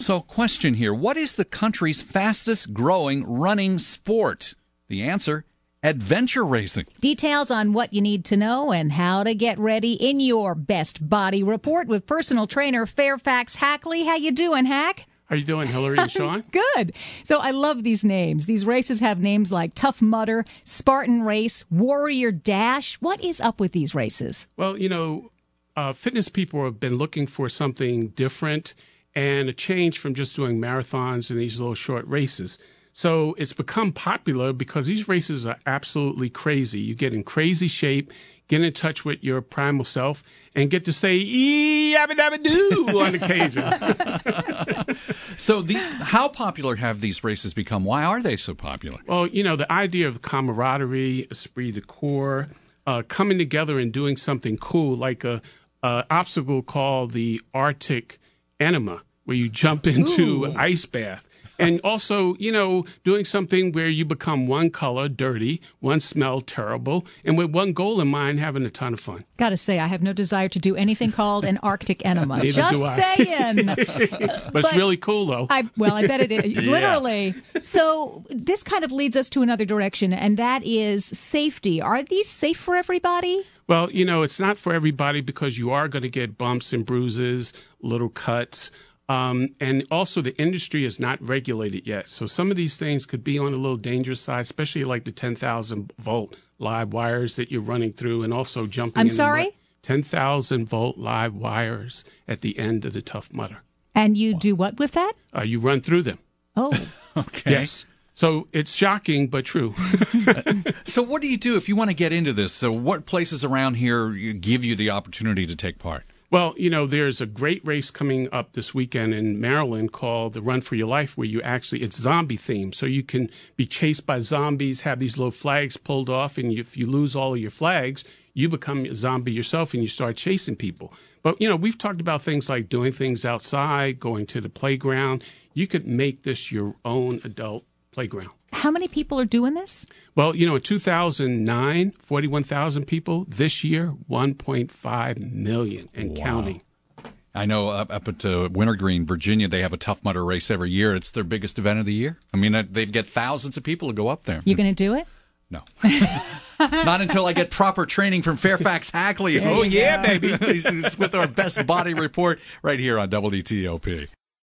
So, question here. What is the country's fastest growing running sport? The answer, adventure racing. Details on what you need to know and how to get ready in your Best Body Report with personal trainer Fairfax Hackley. How you doing, Hack? How you doing, Hillary and Sean? Good. So I love these names. These races have names like Tough Mudder, Spartan Race, Warrior Dash. What is up with these races? Well, fitness people have been looking for something different and a change from just doing marathons and these little short races. So it's become popular because these races are absolutely crazy. You get in crazy shape, get in touch with your primal self, and get to say "ee-yabba-dabba-doo" on occasion. So how popular have these races become? Why are they so popular? Well, the idea of camaraderie, esprit de corps, coming together and doing something cool, like a obstacle called the Arctic Enema, where you jump into an ice bath. And also, doing something where you become one color, dirty, one smell, terrible, and with one goal in mind, having a ton of fun. Got to say, I have no desire to do anything called an Arctic enema. Neither Just do I. saying. But it's really cool, though. I bet it is. Yeah. Literally. So this kind of leads us to another direction, and that is safety. Are these safe for everybody? Well, it's not for everybody because you are going to get bumps and bruises, little cuts. And also the industry is not regulated yet. So some of these things could be on a little dangerous side, especially like the 10,000 volt live wires that you're running through and also jumping I'm in sorry? the mud. 10,000 volt live wires at the end of the Tough Mudder. And you do what with that? You run through them. Oh. Okay. Yes. So it's shocking, but true. So what do you do if you want to get into this? So what places around here give you the opportunity to take part? Well, there's a great race coming up this weekend in Maryland called the Run for Your Life, where it's zombie themed. So you can be chased by zombies, have these little flags pulled off, and if you lose all of your flags, you become a zombie yourself and you start chasing people. But, we've talked about things like doing things outside, going to the playground. You could make this your own adult playground. How many people are doing this? Well, in 2009, 41,000 people. This year, 1.5 million and counting. I know up at Wintergreen, Virginia, they have a Tough Mudder race every year. It's their biggest event of the year. I mean, they get thousands of people to go up there. You going to do it? No. Not until I get proper training from Fairfax Hackley. There you Yeah, go. baby. It's with our Best Body Report right here on WTOP.